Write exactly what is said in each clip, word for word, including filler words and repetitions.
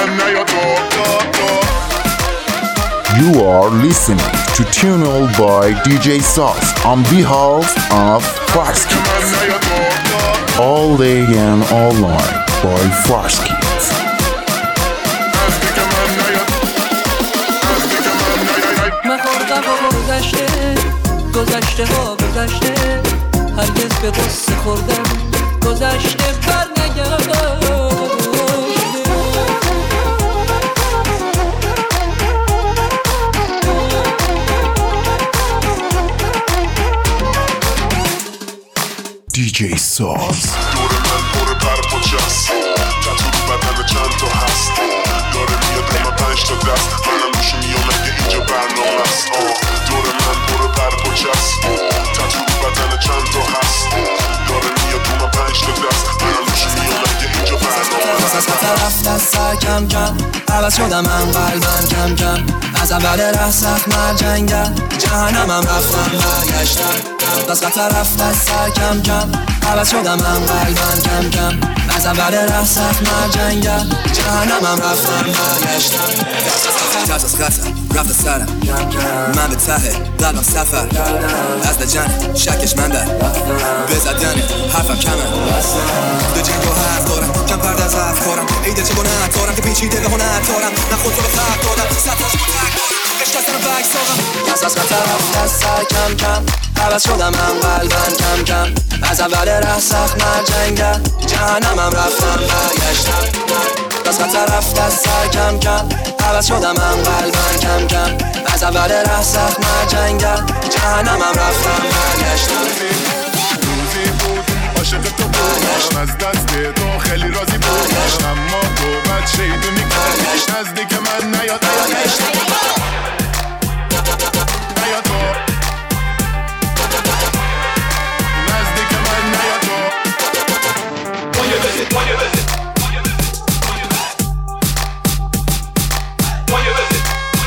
You are listening to Tunnel by D J Sauce on behalf of Farsky. All day and all night by Farsky. من خوردم و گذشته گذشته ها گذشته هرگز به غصه خوردم گذشته بر نگردم دی جی Sauce دور من پر برق و جست تطور بدن چند تا هست داره میاد همه پنج تا دست منم روش میام اگه اینجا برنامه است دور من پر برق و جست تطور بدن چند تا هست داره میاد همه پنج تا دست منم روش میام اگه اینجا برنامه است از طرف دست سر کم کم عوض شدم من قلبم کم کم از اول ره سخت من جنگم جهنمم رفتم برگشتم دست طرف دست سر کم کم عوض شدم من قلبم کم کم از اول ره سخت من جنگم جهنمم رفتم برگشتم دست از خطر رفت سرم من به ته قلبم سفر از لجنه شکش من در بزدنه حرفم کمه ده جنگ و حرف دارم کم پرد از افکارم ایده چه گناه دارم که پیچیده به هنر دارم نه خود تو رو فرق دادم ستاش با تک دارم عشق از دارم بک ساقم دست از خطر رفت از سر کم کم عوض شدم من قلبم کم کم از اول ره سخت من جنگم جهنمم رفتم برگشتم دست خطر رفت از سر کم کم عوض شدم من قلبم کم کم از اول ره سخت من جنگم جهنمم رفتم برگشتم روزی بود عاشق تو بودم از دست تو خیلی راضی بودم اما تو بد شیدونی کن نزدیک من نیاد نیاد تو نزدیک من نیاد تو When you visit, when you visit When you visit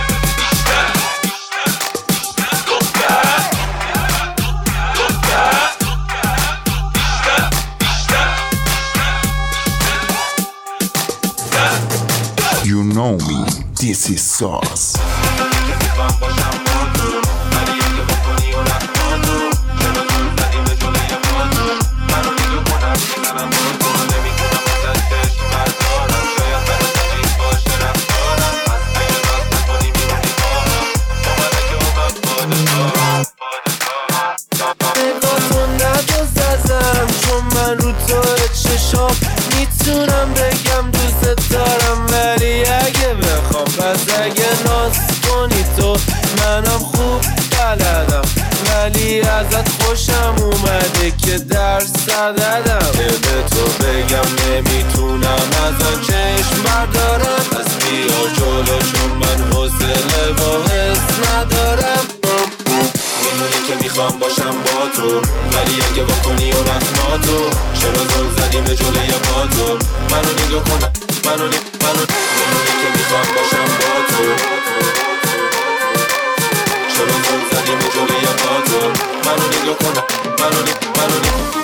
You know me, this is Sauce. میتونم بگم دوست دارم ولی اگه بخوام پس اگه ناز کنی تو منم خوب بلدم ولی ازت خوشم اومده که درس دادم به تو بگم نمیتونم ازت چشم بردارم پس بیا جلو چون من حوصله با حس ندارم میدونی که میخوام باشم با تو ولی اگه بکنی و رسماتو چرا زل زدیم به جلوی با تو منو نگاه کنم منو نگاه منو میدونی که میخوام باشم با تو چرا زل زدیم به جلوی با تو منو نگاه کنم منو نگاه منو نگاه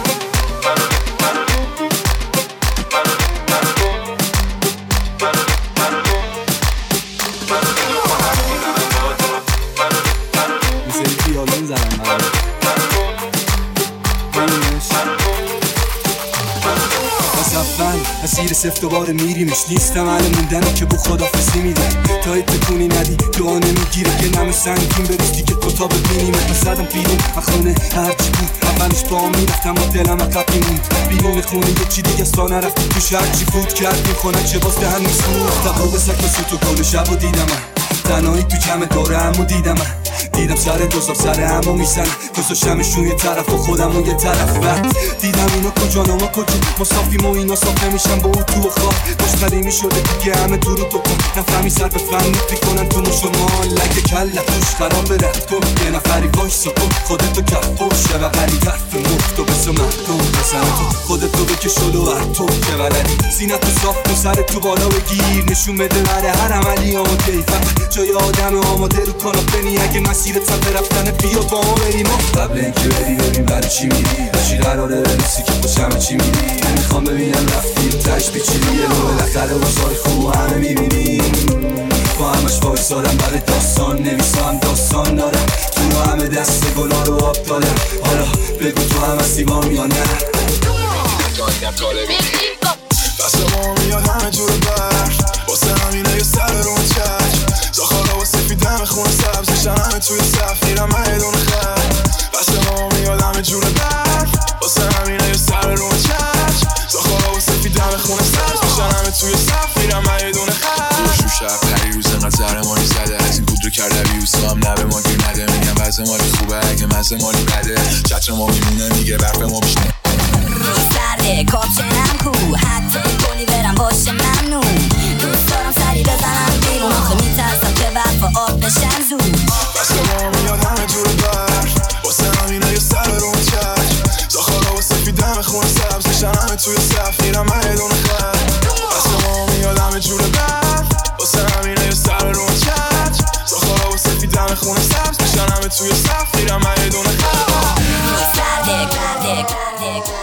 مسیر سفت دوباره میریمش نیستم الان موندنم که بو خدافزی میدم تا اتکونی ندی دعا نمیگیره که نمه سنگین بریستی که تو تا ببینیمه من زدم بیرون و خونه هرچی بود اولش با هم میرفتم و دلم عقب میموند بیرون خونه یکی دیگه ستا نرفتی توش هرچی فوت کردیم خونه چه باز دهن میسود تقاب سک بسو تو کل شب و دیدم تنهایی تو جمع داره همو دیدم دیدم سر دوزار سر همو میزن گذاشتمشون یه طرف و خودم و یه طرف بعد دیدم اینا کجا نما کجا مسافیم و اینا صاف نمیشن با او تو و خواب مشتری میشده دیگه همه تو رو تو کن نفهمی سر به فن میکنن تو مشما لگه کل توش خراب رد کن یه نفری باش سکن خودتو کف باشه و غری طرف مفت و بسو مردم بزن تو خودتو بکش شلو هر تو که بلدی زینت تو صاف کن سر تو بالا بگیر نشون بده بره هر عملی آماده فقط جای آدم آماده رو کاناپنی اگه مسیر مسیر صف رفتن بیا با ما بریم. قبل اینکه بری ببین برای چی میری، چی قراره برسی که خوشم چی میری. نمیخوام ببینم رفتی تش بیچیری، یه رو بالاخره باشار خوب همه میبینیم. با همش وایسادم برای داستان نویسم، داستان دارم تو همه دست گلا رو آب دادم. حالا بگو تو هم هستی با هم یا نه. دست ما میاد همه جور برف، واسه همینه یه سر رون چشم. زاخارا و سفیدم خون سبزشن همه توی صف میرم مهدون خر. دست ما میاد همه جور برف، واسه همینه یه سر رون چشم. زاخارا و سفیدم خون سبزشن همه توی صف میرم مهدون خر. روشو شب پری روز انقدر زهرمانی زده، از این کودرو کرده بیوسا هم نبه ما گیر نده. میگم وزه مالی خوبه اگه مزه مالی بده، چتر ما میمونه میگه برف ما بیشنه. سرده کاپشنم کو، حتی کلی برم باشه ممنون. دوست دارم سری بزنم بیرون، آخه میترسم که برف آب بشن زود. بس ما میاد همه جور برف، واسه همینه یه سر رون چشم. زاخارا و سفیدم خون سبزشن همه توی صف میرم مهدون خر. بس ما میاد همه جور برف، واسه همینه یه سر رون چشم. زاخارا و سفیدم خون سبزشن همه توی صف میرم مهدون خر. سرده کرده کرده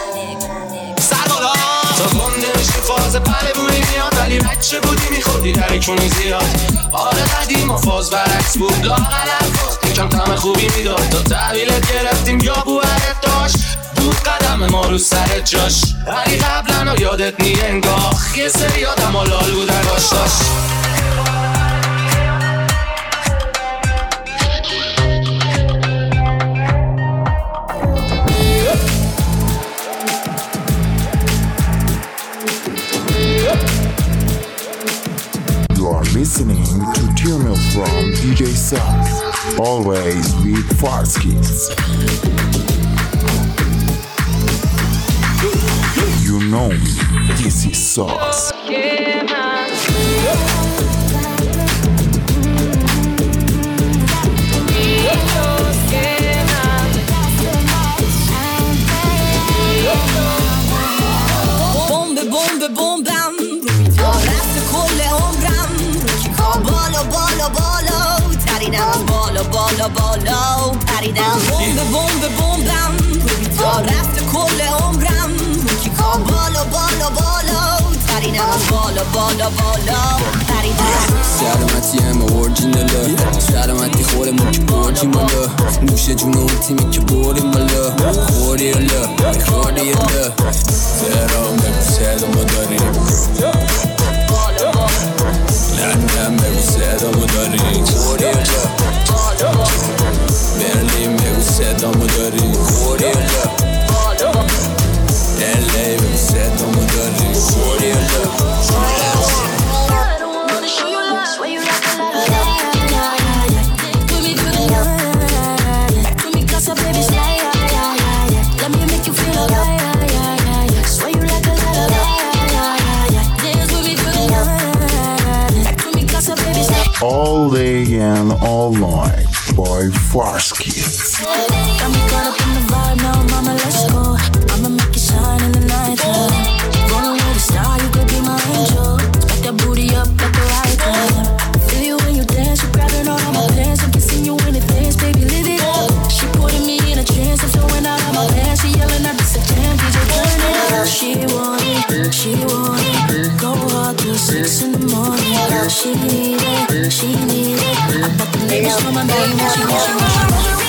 تا گنده میشی فاز پله بوری میاد، ولی بچه بودی میخوردی درکونی زیاد. آره قدیم و فاز برعکس بود، لاغلت بود یکم طعم خوبی میداد. تا تحویلت گرفتیم یا بوهرت داشت، بود قدم ما رو سر جاش. ولی قبلا یادت نی انگاه، یه سری آدم ها لال بودن داشت داشت. Listening to Tune from D J Sauce, always with Farskis. You know me, this is Sauce. Bombe, bombe, bombam, رفت کل عمرم. بالا بالا بالا پریدم، بالا بالا بالا پریدم. بمب بمب بمبم تا رفت کل عمرم. بالا بالا بالا پریدم، بالا بالا بالا پریدم. سلامتی همه اورجیناله، سلامتی خوره ما که برجیم بالا. نوش جون اون تیمی که بریم بالا. خوری الا خوری الا تهران بگو صدا ما داریم. لندن بگو صدا ما داریم. خوری الا برلین بگو صدا ما داریم. خوری الا الی بگو صدا ما داریم. خوری الا All day and all night by Farskis. Got me caught up in the vibe now, mama, let's go. I'ma make it shine in the night time. Run away the star, you could be my angel. Spike that booty up at the right time. Feel you when you dance, you're grabbing all of my pants. I'm kissing you in the face, baby, live it up. She putting me in a trance, I'm showing out of my pants. She yelling at the jam, D J turn it up. She want it, she want it. Go hard till six in the morning. She need it, she need it. I bet the ladies from my name, she want it, she want it.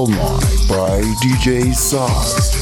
all night by دی جی Sauce.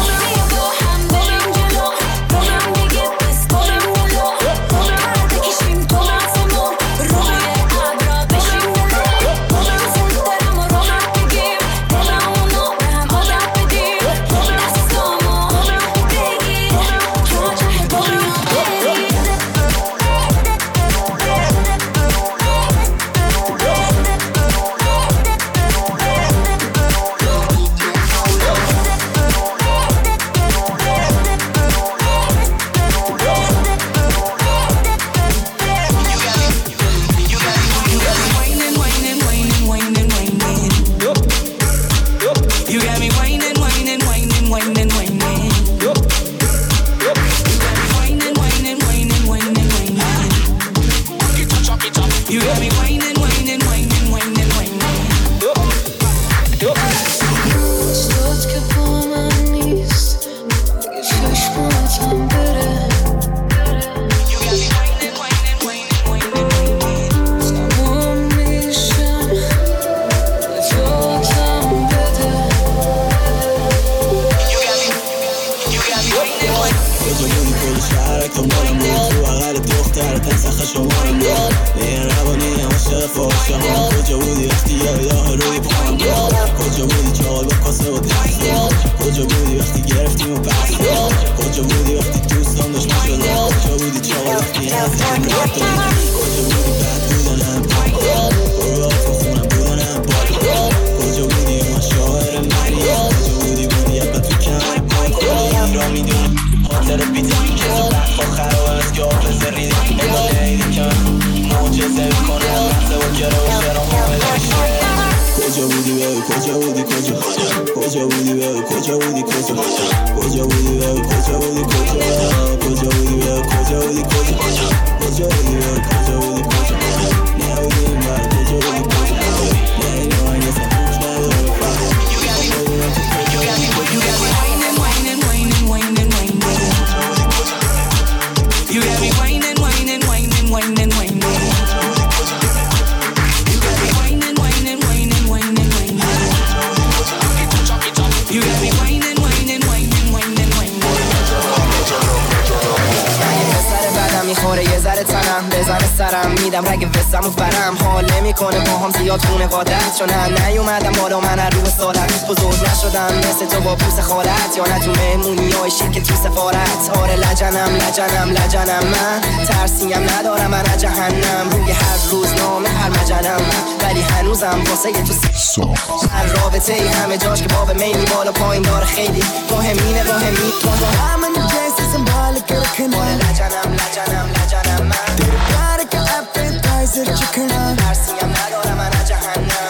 چون هم نیومدم بالا من هر روز سالت بزرگ نشدم مثل تو با پوست خالت یا نه تو مهمونی های شیک تو سفارت آره لجنم لجنم لجنم من ترسیم ندارم من از جهنم روی هر روزنامه هر مجلم من ولی هنوزم واسه تو سی هر رابطه ای همه جاش که باب میلی بالا پایین داره خیلی مهمینه مهمی تو همه نجیسی سنبال کرکنه آره لجنم لجنم لجنم من دیره کاره که اپتایزر چکنم ترسیم ندارم من از جهنم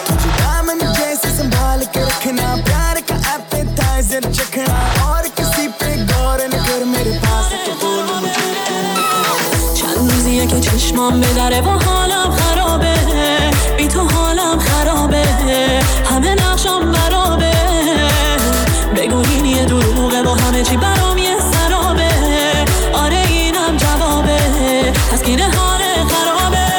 रखना प्यार का appetizer चखना और किसी पे गौर न कर मेरे पास तो बोल मुझे چند روزیه که چشمام به دره و حالم خرابه بی تو حالم خرابه همه نقشم برابه بگو این یه دروغه و همه چی برام یه سرابه آره اینم جوابه تسکین حال خرابه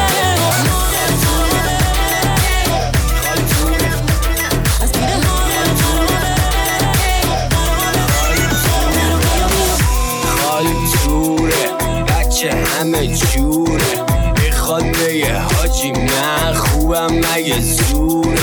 همه جوره میخواد بگه حاجی من خوبم مگه زوره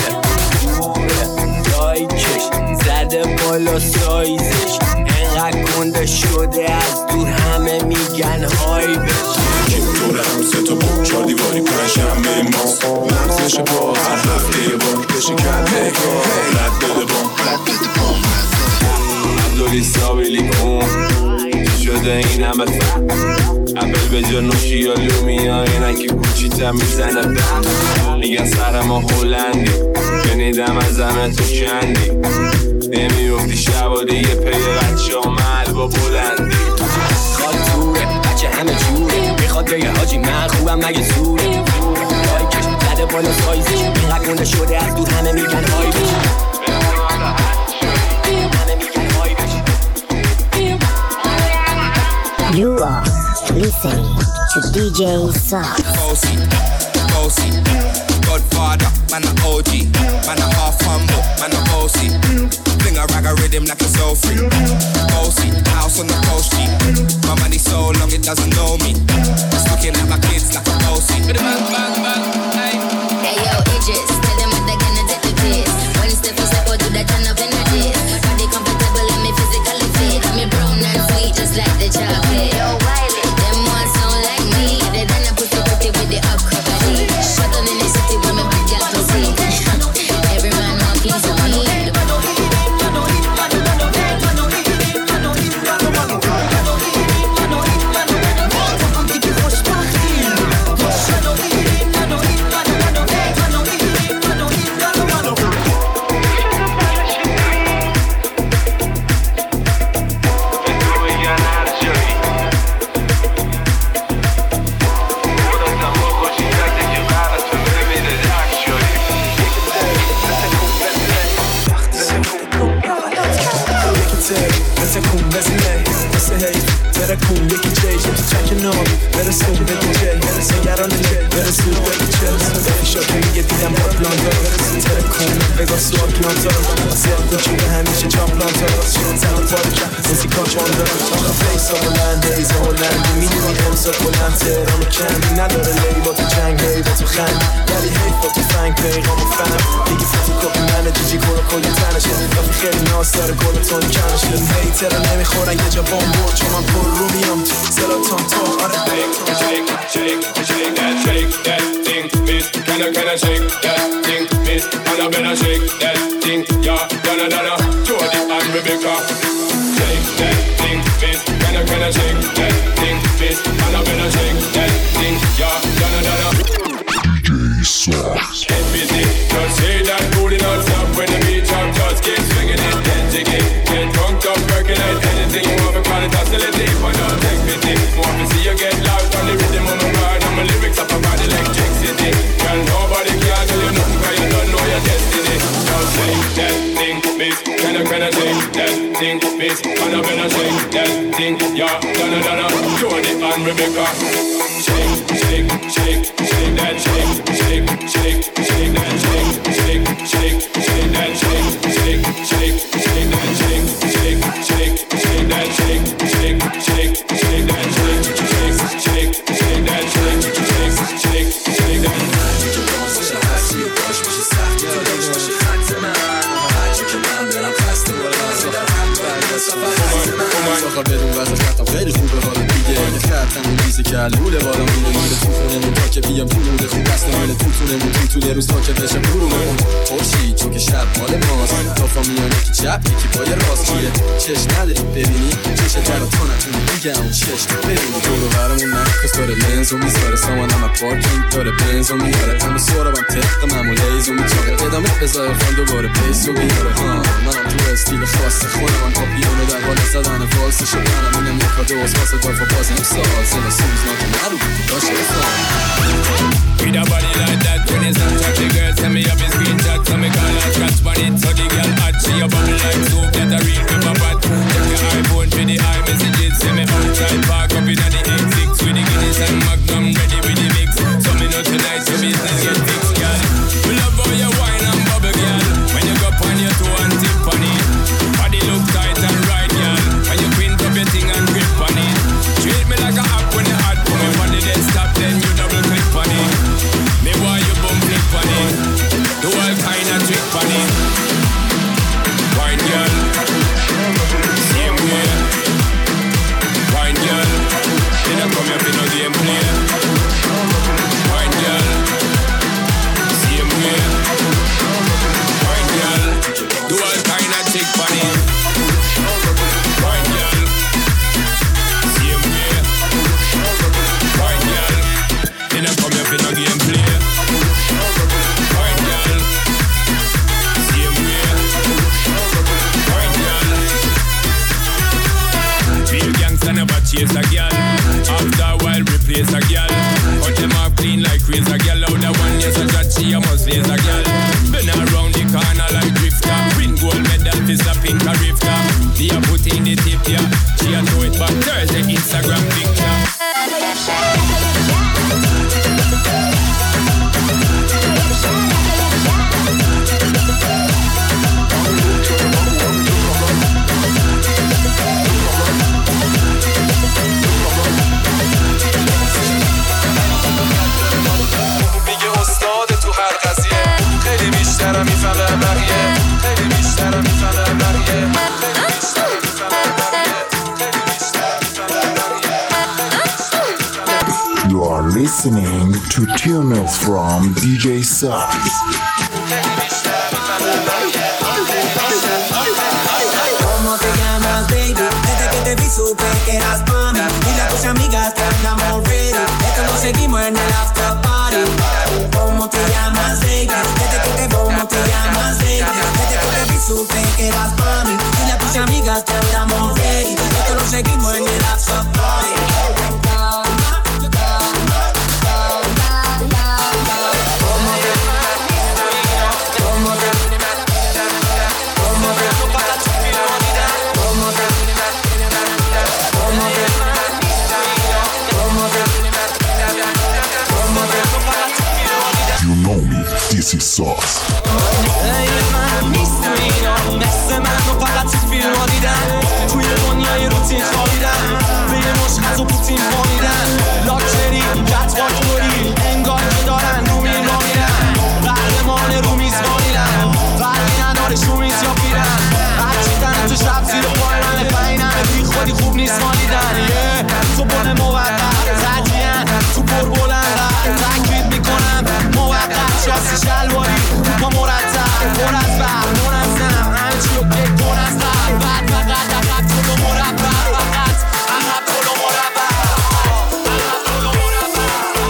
لایکش زده بالا سایزش انقدر گنده شده از دور همه میگن های بش که دورم سه تا بود چار دیواری پنجشنبه ماست لمسش با هر هفته با بشه کرده رد بده با رد بده با عبدالی سابیلی کن شده این همه فهم اول به جا نوشی یا لومی ها اینن که کوچیتم میزنه بهم میگن سر ما هلندی شنیدم از همه تو کندی نمیفتی شبا دیگه پی بچه ها محل با بلندی خالی توره بچه همه جوره میخواد بگه حاجی من خوبم مگه زوره لایکش زده بالا سایزش اینقدر گنده شده از دور همه میگن های بش همه میگن های بش You are listening to دی جی Sauce. Bossy, bossy, Godfather, man a O G, man a half humble, man a O C. Fling a rag a rhythm like it's so free. O C, house on the coast G. My money so long it doesn't know me. It's looking at my kids like a O C. Bang, bang, bang, hey. Hey yo, Idris, tell them what they're gonna take the piss. One step for step, or do that turn up in the dish. Body comfortable and me physically fit. I'm in brown and sweet just like the chocolate. Yo, Wiley, them ones sound like me. They done a pussy pretty with the up body. Shut on in the city with me big girl to see. Every man want piece of me. ترکون یکی جی تو چک نام برسون بگی جی نگران جی برسون بگی چل شاکه یه دیدم با پلانتا برسون ترکون بگا سوال پلانتا سیاد کوچونه همیشه چاپ پلانتا زنان باری که موسیقا جوان دارم آخه فیسا بلند ایزا هلندی میدونی امسا بلند تهران و کمی نداره لی با تو جنگ هی با تو خند ولی هی با تو فنگ پیغام و فهم دیگه فتو کپی منه جیجی کلا کلی تنشه وقتی خیلی ناس داره کلا تون کنش هی ترا نمیخورن یه جا بام برد چون من پر رو میام سلاتان تا آره Shake, shake, shake that, shake that thing, miss. Can I, can I shake that thing, miss? And I better shake that thing, yeah. Donna, Donna, Jody and Rebecca. Shake that thing, miss. Can I, can I shake that thing, miss? And I better shake that thing, yeah. Donna, Donna. D J Sauce. Get busy, just say that booty not stop when the beat drop. Just keep swinging it, then jig it. Get drunk up, percolate anything you want to call it hostility. But don't take pity, want to see you get loud on the rhythm of my mind. And my lyrics up about electricity. Girl, nobody can tell you nothing cause you don't know your destiny. Just shake that thing, miss. Can I, can I shake that thing, miss? And I better shake that thing, yeah. Donna, Donna, Jody and Rebecca. Shake, shake, shake, shake that shake, shake, shake, shake that shake, shake, shake, shake that shake, shake, shake, shake that shake, shake, shake, shake that shake, shake, shake, shake that shake, shake, shake, shake that shake, shake, shake, shake that. آخه بدون وزن خطم خیلی خوبه حالا دیگه یه خطم اون بیزه که علوله بالا میده میره تو خونمون تا که بیام تو موده خوب بسته میره تو تونمون تو طول روز تا که بشه برونمون خوشی چون که شب مال ماست تا فامیان یکی چپ یکی پای راست کیه چش نداری ببینی چش در تا نتونی دیگه اون چش تو ببینی دورو برمون نکس داره لنز و میذاره سامان همه پارکینگ داره بنز و میاره همه سورا بم تقه ممولیز و میتاقه ادامه بذاره فان دوباره پیس و بیاره منم تو استیل خاص خودم هم پاپیونو در حال زدن والس شدنم اینم یک کادوست واسه دافا بازم ساز و سوز ناکه نرو باشه بفهم With a body like that, when it's not chat, the girl send me up a screenshot. So me call her scratch on it, so the girl hot. She a bubble like soap, that a real river pot. Check your iPhone for the iMessages. Send me outside, park up in the X six with the Guinness and Magnum ready with the mix. So me know tonight, your business get fixed, girl. We love how you wine and bubble, girl. When you go on your toe and tip on it. Body look tight and right, girl. When you quint up your thing and grip on it. Treat me like a app when you hot. Put me on the desktop, then you double click on it. Me want you bum flip on it. Do all kind of trick on it. Wine girl, same way. Wine girl, they don't come here for no game play. Wine girl, same way. Wine girl, do all kind of trick on it. Wine girl, same way. Wine girl, they don't come here for no game play. Never chase a girl. After a while replace a girl. Cut them off clean like razor girl. Out the one yes a shot she a must laser girl. Been around the corner like drifter. Win gold medal fist a pink a rifter. They a put in the tip yeah. She a throw it back Thursday Instagram picture. listening to tunes from D J Sauce. ¿Cómo te llamas, baby? Desde que te vi supe que eras pa' mí. Dile a tus amigas que andamos ready. Esto lo seguimos en el after party. ¿Cómo te llamas, baby? Desde que te vi, ¿cómo te llamas, baby? Desde que te vi supe que eras pa' mí. Dile a tus amigas que andamos ready. Esto lo seguimos en el after party. This is Sauce. ای من نیستم اینا مثل من و فقط فیلم ها دیدن توی دنیای روتین خوابیدن بین مشخص و پوتین خوابیدن لاکچری کتباکوری انگار که دارن رو میل را میرن قهرمان رو میز وانیلن فرقی نداره شومیز یا پیرن هرچی تنه تو شب زیر پای من پینن بی خودی خوب نیست مالیدن تو بن موقت تدیین تو پر بلند تکرید میکنم موقت شاسی شلواری با مرتب پر از بر منظم همه چی رو که پر از بر بعد فقط عقب تو رو مربع فقط عقب تو رو مربع عقب تو رو مربع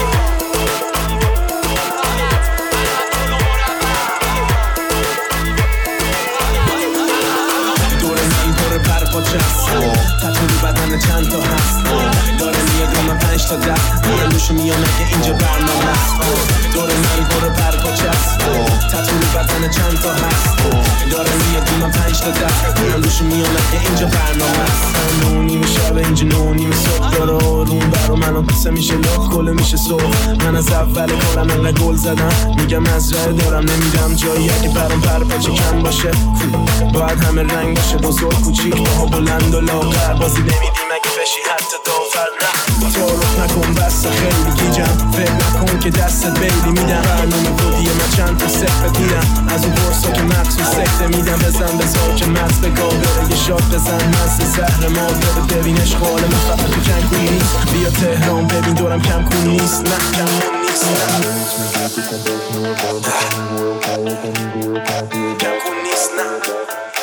دور من پر پر پاچست تطوری بدن چند تا هست داره میاد و من پنج تا دست میان دوشو میام اگه اینجا برنامه است دور من پر پر پاچست تطوری بدن چند تا هست داره میاد و من پنج تا دست میان دوشو میام اگه اینجا برنامه است نو نیمه شب اینجا نو نیمه صبح داره آروم برا منو قصه میشه لخ کله میشه صبح من از اول کارم انقدر گل زدم میگم از راه دارم نمیدم جایی اگه برام پر پاچه کم باشه باید همه رنگ باشه بزرگ کوچیک باها بلند و لاغر بازی نمیدیم اگه بشی حتی داور نه تعارف نکن بس خیلی گیجم فکر نکن که دستت بیلی میدم برنامه بودیه من چند تا سفت میدم از اون برسا که مخصوص سکته میدم بزن بزار که مست به گاه بره یه شاد بزن مست زهر مار بره ببین اشغال من فقط تو جنگ کنی نیست بیا تهران ببین دورم کم کن نیست نه کم کن نیست نه کم کن نیست نه